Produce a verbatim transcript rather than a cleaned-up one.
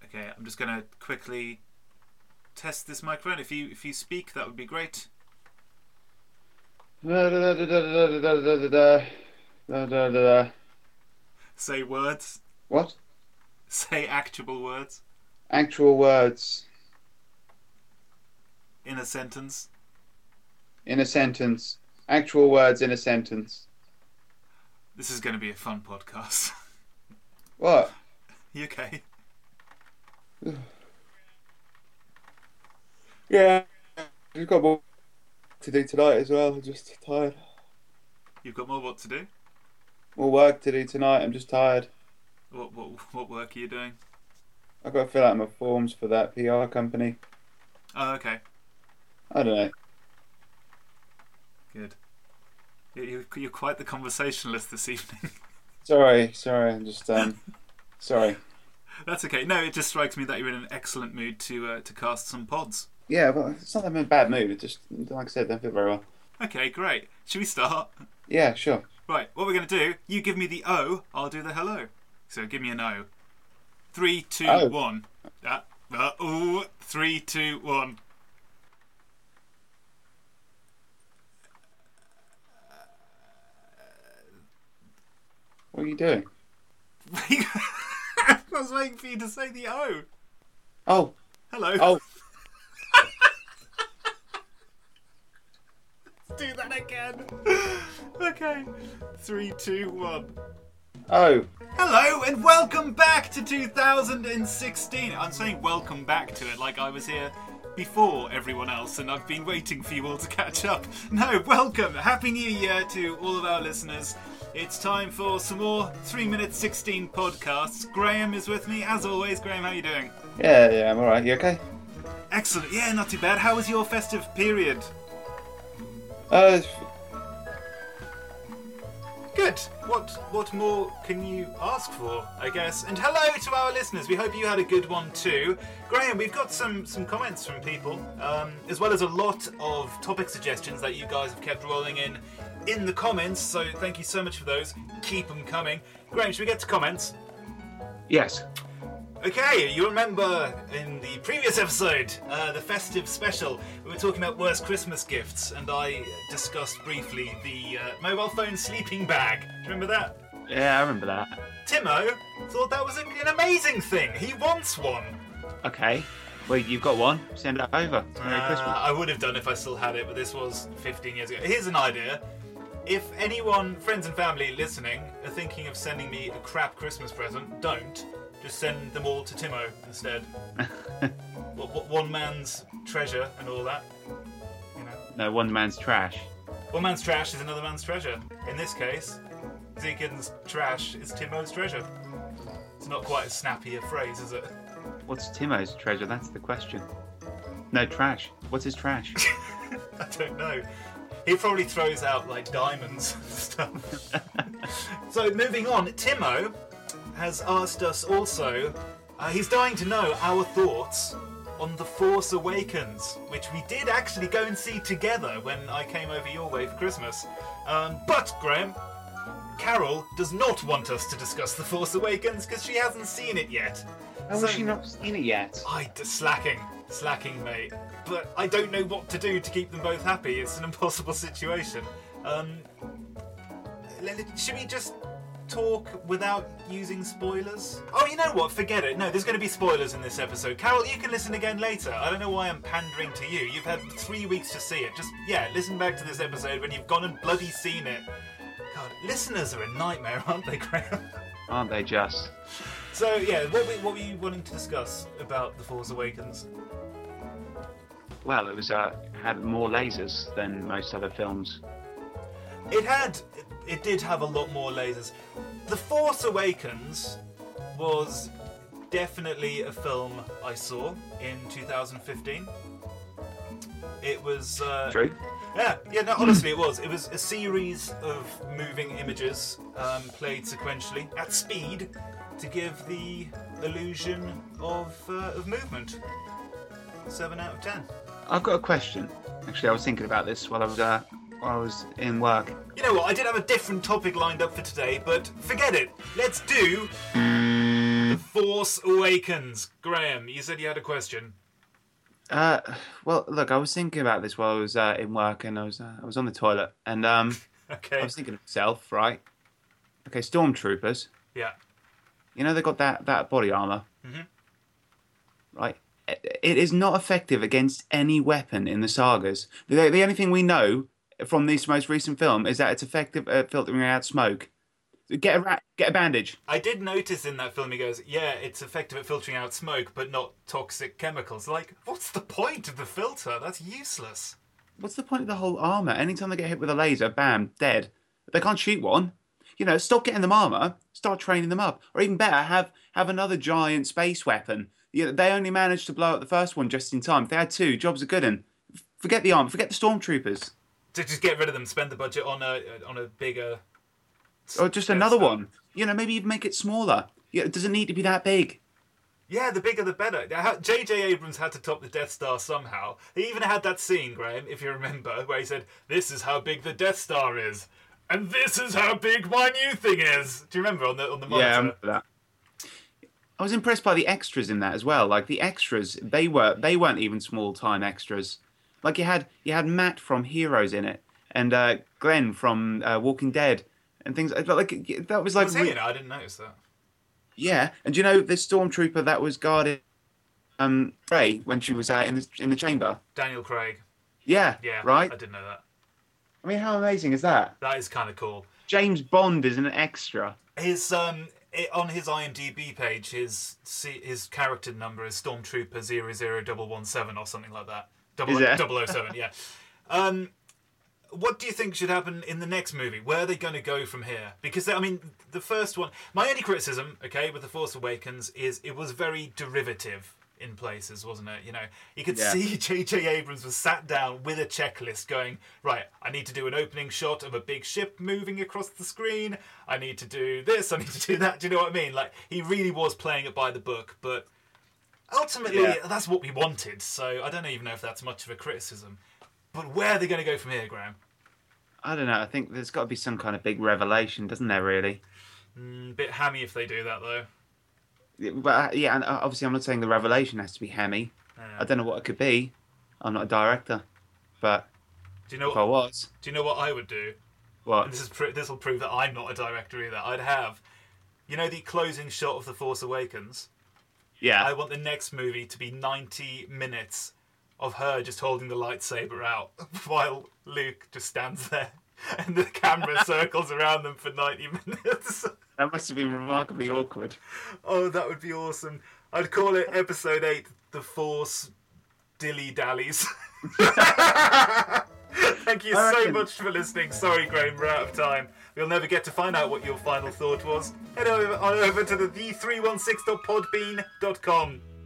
Okay, I'm just going to quickly test this microphone. If you if you speak, that would be great. Da, da, da, da, da, da, da, da, da, da, da, da. Say words. What? Say actual words. Actual words. In a sentence. In a sentence. Actual words in a sentence. This is going to be a fun podcast. What? You okay? Yeah. I've got more to do tonight as well. I'm just tired. You've got more what to do? More work to do tonight. I'm just tired. What what what work are you doing? I've got to fill out my forms for that P R company. Oh, okay. I don't know. Good. You're, you're quite the conversationalist this evening. Sorry, sorry. I'm just um, sorry. That's okay. No, it just strikes me that you're in an excellent mood to uh, to cast some pods. Yeah, but it's not that I'm in a bad mood. It just, like I said, I don't feel very well. Okay, great. Should we start? Yeah, sure. Right, what we're going to do, you give me the O, I'll do the hello. So give me an O. Three, two, Oh. one. Uh, uh, ooh, three, two, one. What are you doing? I was waiting for you to say the O. Oh, Hello. oh. Let's do that again. Okay. Three, two, one. Oh. Hello and welcome back to two thousand sixteen. I'm saying welcome back to it like I was here before everyone else and I've been waiting for you all to catch up. No, welcome. Happy New Year to all of our listeners. It's time for some more three minute sixteen podcasts. Graham is with me as always. Graham, how are you doing? Yeah, yeah, I'm alright. You okay? Excellent. Yeah, not too bad. How was your festive period? Uh, Good. What what more can you ask for, I guess? And hello to our listeners. We hope you had a good one too. Graham, we've got some, some comments from people, um, as well as a lot of topic suggestions that you guys have kept rolling in in the comments. So thank you so much for those. Keep them coming. Graham, should we get to comments? Yes. Okay, you remember in the previous episode, uh, the festive special, we were talking about worst Christmas gifts, and I discussed briefly the uh, mobile phone sleeping bag. Do you remember that? Yeah, I remember that. Timo thought that was an amazing thing. He wants one. Okay. Well, you've got one. Send it over. Merry Uh, Christmas. I would have done if I still had it, but this was fifteen years ago. Here's an idea. If anyone, friends and family listening, are thinking of sending me a crap Christmas present, don't. Just send them all to Timo instead. w- w- one man's treasure and all that. You know. No, one man's trash. One man's trash is another man's treasure. In this case, Zekin's trash is Timo's treasure. It's not quite as snappy a phrase, is it? What's Timo's treasure? That's the question. No, trash. What's his trash? I don't know. He probably throws out like diamonds and stuff. So moving on, Timo has asked us also, uh, he's dying to know our thoughts on The Force Awakens, which we did actually go and see together when I came over your way for Christmas. Um, but, Graham, Carol does not want us to discuss The Force Awakens because she hasn't seen it yet. How So- has she not seen it yet? I slacking, slacking, mate. But I don't know what to do to keep them both happy. It's an impossible situation. Um, let- should we just talk without using spoilers? Oh, you know what? Forget it. No, there's going to be spoilers in this episode. Carol, you can listen again later. I don't know why I'm pandering to you. You've had three weeks to see it. Just, yeah, listen back to this episode when you've gone and bloody seen it. God, listeners are a nightmare, aren't they, Graham? Aren't they just? So, yeah, what were, what were you wanting to discuss about The Force Awakens? Well, it was uh, had more lasers than most other films. It had, it, it did have a lot more lasers. The Force Awakens was definitely a film I saw in two thousand fifteen. It was... Uh, True. Yeah, yeah, no, honestly it was. It was a series of moving images um, played sequentially at speed to give the illusion of, uh, of movement. seven out of ten. I've got a question. Actually, I was thinking about this while I was uh, while I was in work. You know what, I did have a different topic lined up for today, but forget it. Let's do... Mm. The Force Awakens. Graham, you said you had a question. Uh, well, look, I was thinking about this while I was uh, in work, and I was uh, I was on the toilet, and um, Okay. I was thinking of myself, right? Okay, stormtroopers. Yeah. You know they got that that body armor, Mhm. right? It, it is not effective against any weapon in the sagas. The, the only thing we know from this most recent film is that it's effective at filtering out smoke. Get a ra- get a bandage. I did notice in that film he goes, yeah, it's effective at filtering out smoke, but not toxic chemicals. Like, what's the point of the filter? That's useless. What's the point of the whole armor? Anytime they get hit with a laser, bam, dead. They can't shoot one. You know, stop getting them armor. Start training them up, or even better, have have another giant space weapon. You know, they only managed to blow up the first one just in time. If they had two, jobs are good. And forget the armor. Forget the stormtroopers. To just get rid of them, spend the budget on a on a bigger. Or just Death another Star. one. You know, maybe even make it smaller. You know, it doesn't need to be that big. Yeah, the bigger the better. J J Abrams had to top the Death Star somehow. He even had that scene, Graham, if you remember, where he said, "This is how big the Death Star is, and this is how big my new thing is." Do you remember on the on the monitor? Yeah, I remember that. I was impressed by the extras in that as well. Like the extras, they were they weren't even small time extras. Like you had you had Matt from Heroes in it, and uh, Glenn from uh, Walking Dead, and things like like that was like Was he re- in it? I didn't notice that. yeah. And do you know the stormtrooper that was guarding um Rey when she was uh, in the in the chamber? Daniel Craig. Yeah, Yeah, right. I didn't know that. I mean, how amazing is that? That is kind of cool. James Bond is an extra. His um it, on his IMDb page, his see, his character number is Stormtrooper zero zero one one seven or something like that. Double Is it? double oh seven, yeah. Um, what do you think should happen in the next movie? Where are they going to go from here? Because I mean, the first one. My only criticism, okay, with the Force Awakens is it was very derivative in places, wasn't it? You know, you could Yeah. see J J Abrams was sat down with a checklist going, right, I need to do an opening shot of a big ship moving across the screen. I need to do this. I need to do that. Do you know what I mean? Like, he really was playing it by the book, but ultimately, Yeah. that's what we wanted. So I don't even know if that's much of a criticism. But where are they going to go from here, Graham? I don't know. I think there's got to be some kind of big revelation, doesn't there? Really. Mm, bit hammy if they do that, though. Yeah, But uh, yeah, and uh, obviously I'm not saying the revelation has to be hammy. Yeah. I don't know what it could be. I'm not a director, but Do you know if I what? was, Do you know what I would do? And what? this is pr- this will prove that I'm not a director either. I'd have, you know, the closing shot of The Force Awakens. Yeah, I want the next movie to be ninety minutes of her just holding the lightsaber out while Luke just stands there and the camera circles around them for ninety minutes. that must have been remarkably awkward. Oh, that would be awesome. I'd call it episode eight, The Force Dilly Dallies. Thank you I so reckon- much for listening. Sorry, Graham, we're out of time. We'll never get to find out what your final thought was. Head over, on over to the v three one six dot podbean dot com.